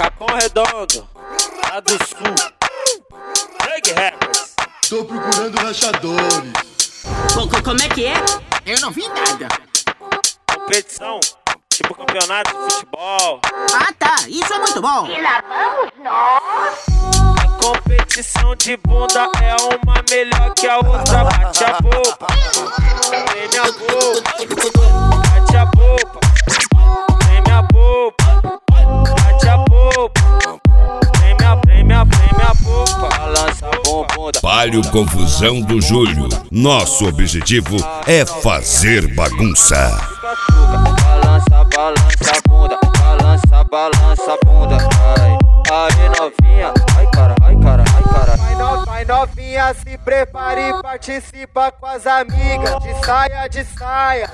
Capão Redondo, lá do sul. Drag Rappers. Tô procurando rachadores. Como é que é? Eu não vi nada. Competição, tipo campeonato de futebol. Ah tá, isso é muito bom. E lá vamos nós. A competição de bunda é uma melhor que a outra. Bate a boca, treme a boca. Bate a boca, treme a boca. Bate a boca, treme a boca. Balança a bunda. Palio Confusão do Júlio. Nosso objetivo é fazer bagunça. Balança, balança a bunda. Balança, balança a bunda. Aí novinha, ai cara, ai cara, ai cara. Vai novinha, se prepare e participa com as amigas. De saia,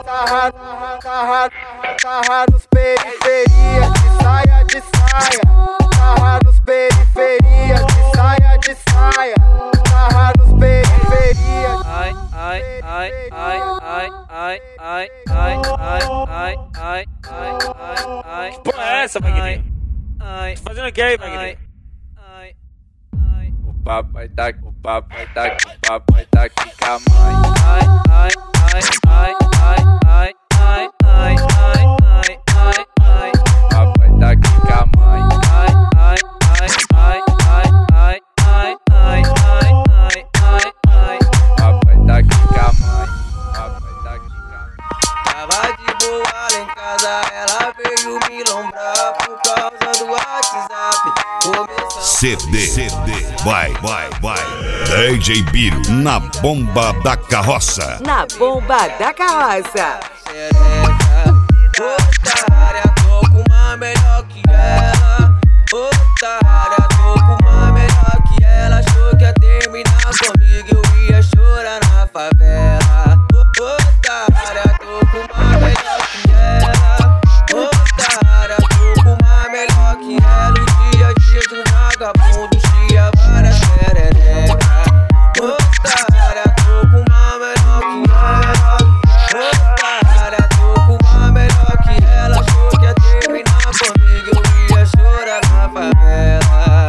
sarra nos periferia. De saia, sarra nos periferia. De saia, sarra nos periferia. Ai, ai, ai, ai, ai, ai, ai, ai, ai, ai, ai, ai, ai. Que porra é essa, Magninho? Tô fazendo o que aí, Magninho? O papai tá aqui com a mãe. Ai, ai, ai, ai, ai, ai, ai, ai, ai, ai, ai, ai. O papai tá aqui com a mãe. Ai, ai, ai, ai, ai, ai, ai, ai, ai, ai, ai, ai. O papai tá aqui com a mãe. Papai tá aqui com a mãe. Tava de boa lá em casa, ela veio me lombrar por causa do WhatsApp. CD, vai, DJ Biro na bomba da carroça. Na bomba da carroça. Otária, tô com uma melhor que ela. Otária, tô com uma melhor que ela. Achou que ia terminar comigo, eu ia chorar na favela. Otária, tô com uma melhor que ela. Otária, tô com uma melhor que ela. O dia a dia de um vagabundo chia várias pererecas. Otária, tô com uma melhor que ela. Otária, tô com uma melhor que ela. Achou que ia terminar comigo, eu ia chorar na favela.